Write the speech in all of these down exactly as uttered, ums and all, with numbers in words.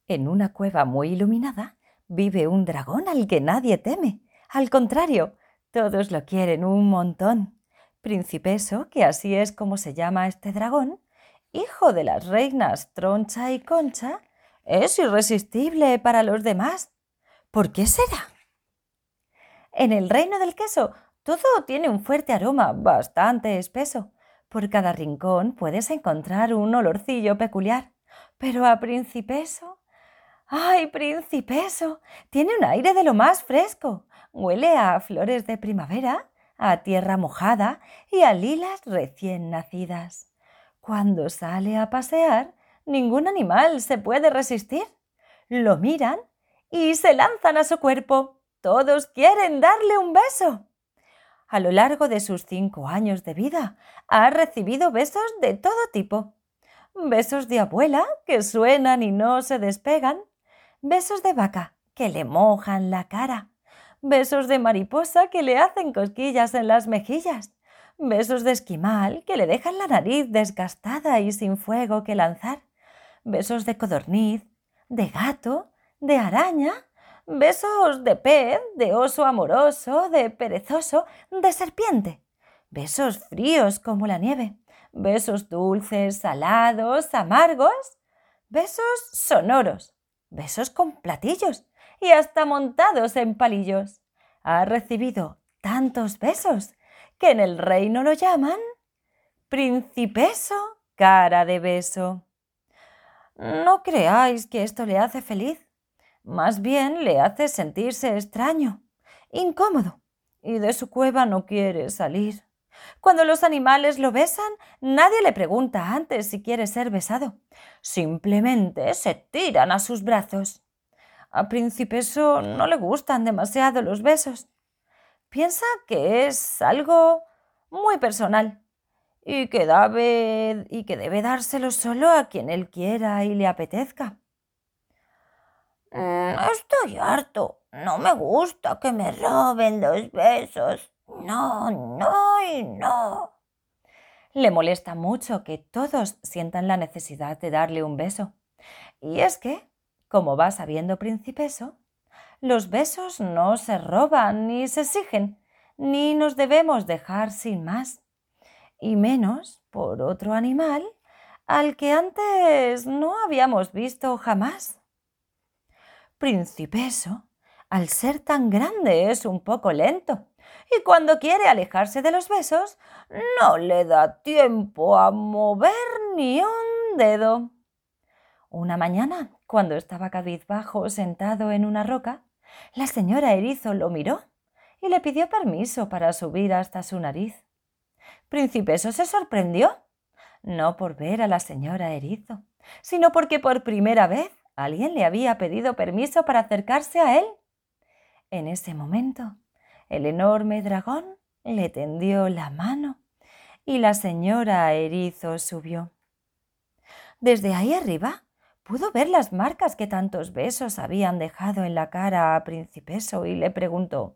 En una cueva muy iluminada vive un dragón al que nadie teme. Al contrario, todos lo quieren un montón. Principeso, que así es como se llama este dragón, hijo de las reinas Troncha y Concha, es irresistible para los demás. ¿Por qué será? En el reino del queso todo tiene un fuerte aroma bastante espeso. Por cada rincón puedes encontrar un olorcillo peculiar. Pero a Principeso, ¡ay, Principeso! Tiene un aire de lo más fresco. Huele a flores de primavera, a tierra mojada y a lilas recién nacidas. Cuando sale a pasear, ningún animal se puede resistir. Lo miran y se lanzan a su cuerpo. Todos quieren darle un beso. A lo largo de sus cinco años de vida, ha recibido besos de todo tipo. Besos de abuela que suenan y no se despegan. Besos de vaca que le mojan la cara. Besos de mariposa que le hacen cosquillas en las mejillas. Besos de esquimal que le dejan la nariz desgastada y sin fuego que lanzar. Besos de codorniz, de gato, de araña. Besos de pez, de oso amoroso, de perezoso, de serpiente. Besos fríos como la nieve. Besos dulces, salados, amargos. Besos sonoros. Besos con platillos y hasta montados en palillos. Ha recibido tantos besos que en el reino lo llaman Principeso cara de beso. No creáis que esto le hace feliz. Más bien le hace sentirse extraño, incómodo, y de su cueva no quiere salir. Cuando los animales lo besan, nadie le pregunta antes si quiere ser besado. Simplemente se tiran a sus brazos. A Principeso no le gustan demasiado los besos. Piensa que es algo muy personal y que debe, y que debe dárselo solo a quien él quiera y le apetezca. Mm, estoy harto. No me gusta que me roben los besos. No, no y no. Le molesta mucho que todos sientan la necesidad de darle un beso. Y es que, como va sabiendo Principeso, los besos no se roban ni se exigen, ni nos debemos dejar sin más, y menos por otro animal al que antes no habíamos visto jamás. Principeso, al ser tan grande, es un poco lento, y cuando quiere alejarse de los besos, no le da tiempo a mover ni un dedo. Una mañana, cuando estaba cabizbajo sentado en una roca, la señora Erizo lo miró y le pidió permiso para subir hasta su nariz. Principeso se sorprendió, no por ver a la señora Erizo, sino porque por primera vez alguien le había pedido permiso para acercarse a él. En ese momento, el enorme dragón le tendió la mano y la señora Erizo subió. Desde ahí arriba pudo ver las marcas que tantos besos habían dejado en la cara a Principeso y le preguntó: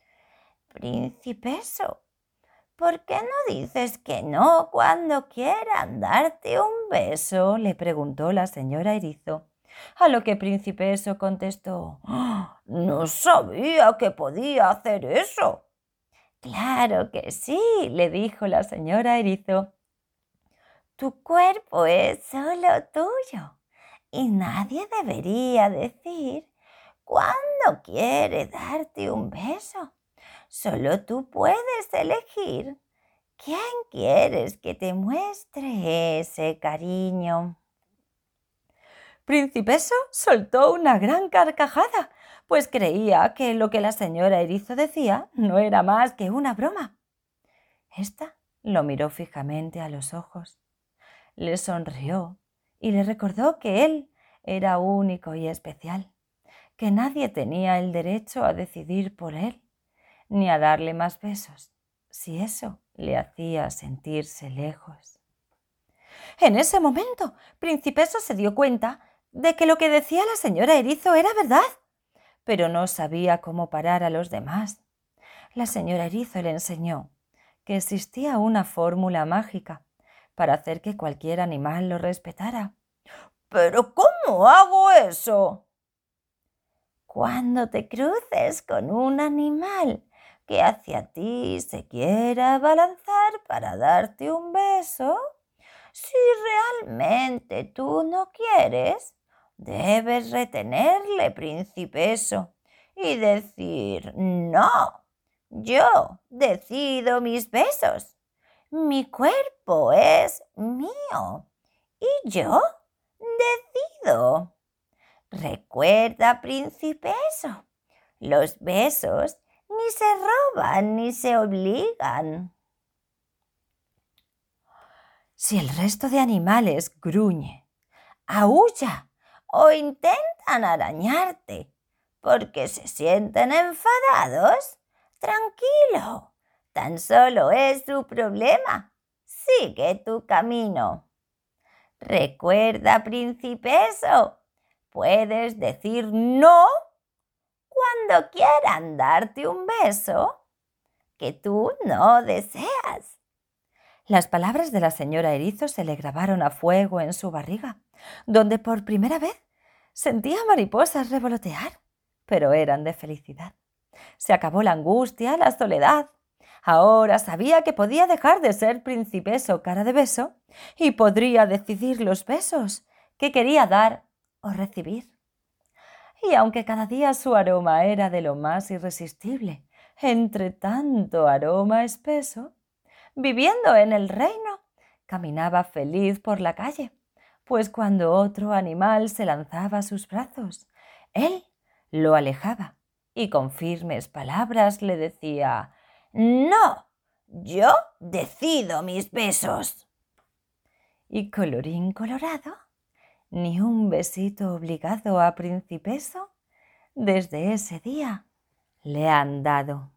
«Principeso, ¿por qué no dices que no cuando quieran darte un beso?», le preguntó la señora Erizo. A lo que Principeso contestó: «¡Ah! No sabía que podía hacer eso». «Claro que sí», le dijo la señora Erizo. «Tu cuerpo es solo tuyo y nadie debería decir cuándo quiere darte un beso. Solo tú puedes elegir quién quieres que te muestre ese cariño». Principeso soltó una gran carcajada, pues creía que lo que la señora Erizo decía no era más que una broma. Esta lo miró fijamente a los ojos, le sonrió y le recordó que él era único y especial, que nadie tenía el derecho a decidir por él, ni a darle más besos, si eso le hacía sentirse lejos. En ese momento, Principeso se dio cuenta de que lo que decía la señora Erizo era verdad, pero no sabía cómo parar a los demás. La señora Erizo le enseñó que existía una fórmula mágica para hacer que cualquier animal lo respetara. ¿Pero cómo hago eso? Cuando te cruces con un animal que hacia ti se quiera abalanzar para darte un beso, si realmente tú no quieres, debes retenerle, principeso, y decir, no, yo decido mis besos. Mi cuerpo es mío y yo decido. Recuerda, principeso, los besos ni se roban ni se obligan. Si el resto de animales gruñe, aúlla o intentan arañarte porque se sienten enfadados, tranquilo, tan solo es su problema. Sigue tu camino. Recuerda, principeso, puedes decir no cuando quieran darte un beso que tú no deseas. Las palabras de la señora Erizo se le grabaron a fuego en su barriga, donde por primera vez sentía mariposas revolotear, pero eran de felicidad. Se acabó la angustia, la soledad. Ahora sabía que podía dejar de ser principeso cara de beso y podría decidir los besos que quería dar o recibir. Y aunque cada día su aroma era de lo más irresistible, entre tanto aroma espeso, viviendo en el reino, caminaba feliz por la calle, pues cuando otro animal se lanzaba a sus brazos, él lo alejaba y con firmes palabras le decía, «No, yo decido mis besos». Y colorín colorado, ni un besito obligado a principeso, desde ese día le han dado.